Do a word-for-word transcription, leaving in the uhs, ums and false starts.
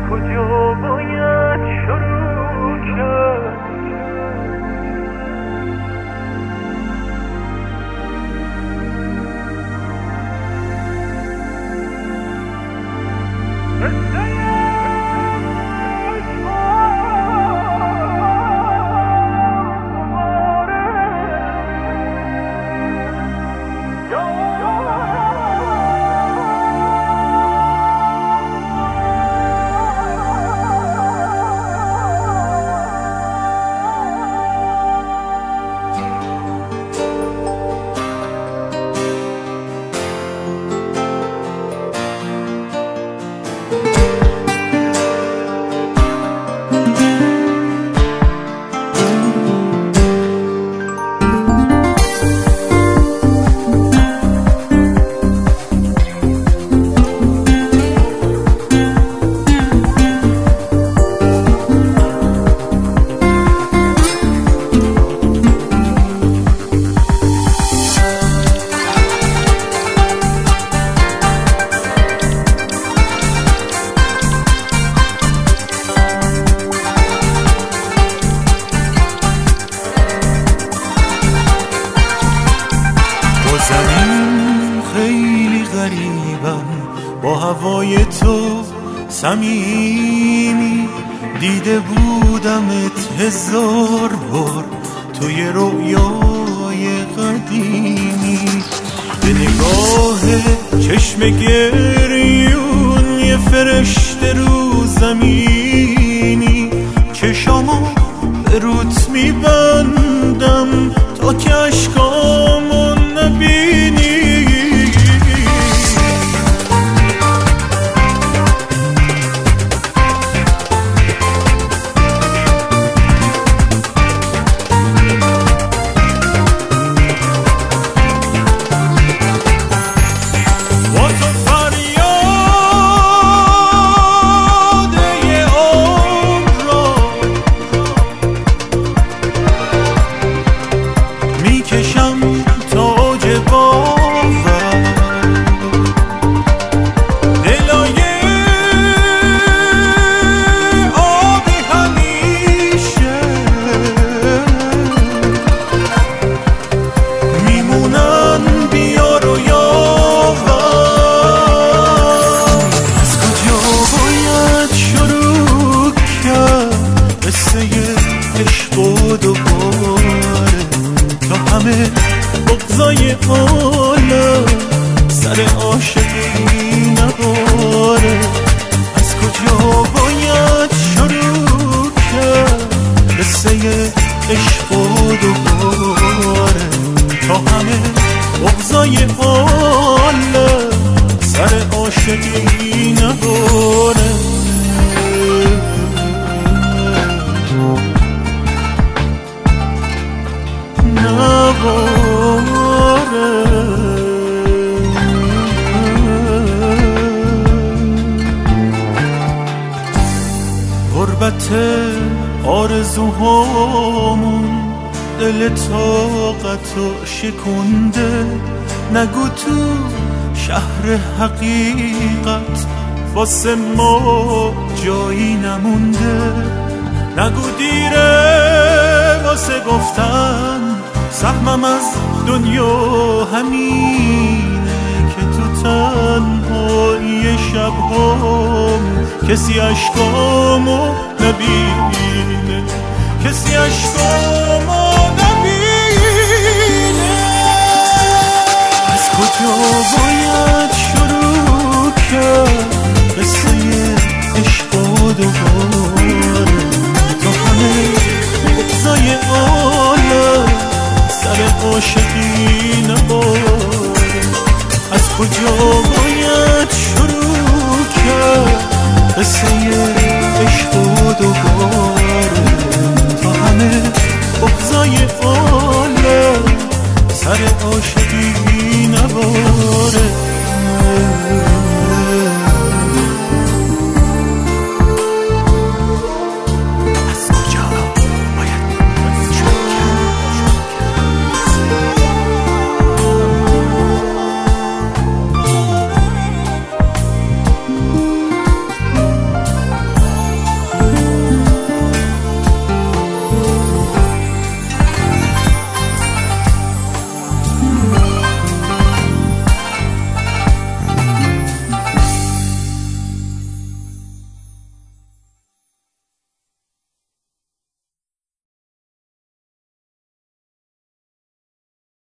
کجا باید شروع کرد؟ زمین خیلی غریبم، با هوای تو صمیمی، دیده بودمت هزار بار توی رویای قدیمی. به نگاه چشم گریون یه فرشته رو زمینی، چشامو به روت میبندم تا که اشکامو نبینی. با تو فریاد یه عمر رو میکشم تا اوج باور، دلای آبی همیشه میمونن بیار و یاور. از کجا باید شروع کرد قصه عشق و دوباره، تا همه بغضای عالم سر عاشقی نباره. از کجا باید شروع کرد قصه عشق و دوباره، تا همه بغضای عالم سر عاشقی نباره. غربت آرزوهامون دل طاقتو شکنده، نگو تو شهر حقیقت واسه ما جایی نمونده. نگو دیره واسه گفتن سهمم از دنیا همینه، که تو تنهایی شبهام کسی اشکامو نبینه، کسی اشکامو نبینه. از کجا باید شروع کرد قصه عشق و دوباره، تا همه بغضای عالم سر عاشقی نباره. از کجا